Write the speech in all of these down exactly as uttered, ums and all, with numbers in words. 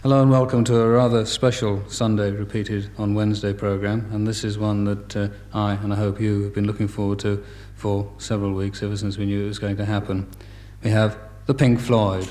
Hello and welcome to a rather special Sunday repeated on Wednesday programme, and this is one that uh, I, and I hope you, have been looking forward to for several weeks, ever since we knew it was going to happen. We have the Pink Floyd.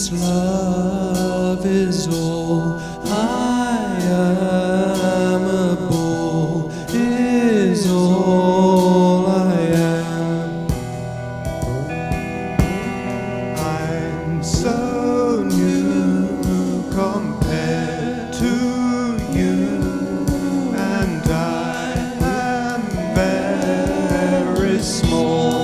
this love is all I am, a ball is all I am. I'm so new compared to you, and I am very small.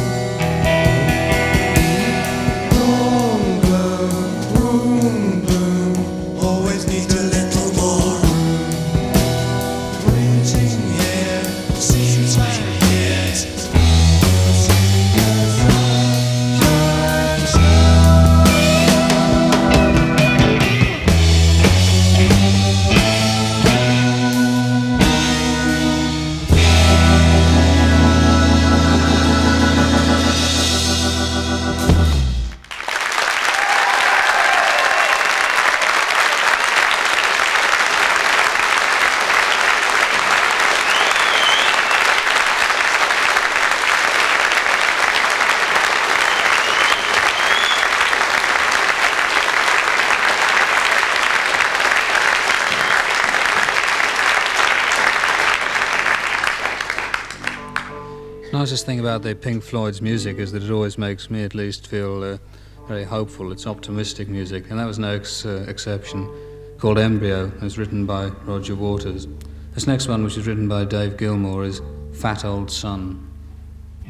The nicest thing about the Pink Floyd's music is that it always makes me, at least, feel uh, very hopeful. It's optimistic music, and that was no ex- uh, exception. Called Embryo, it was written by Roger Waters. This next one, which is written by Dave Gilmour, is Fat Old Son.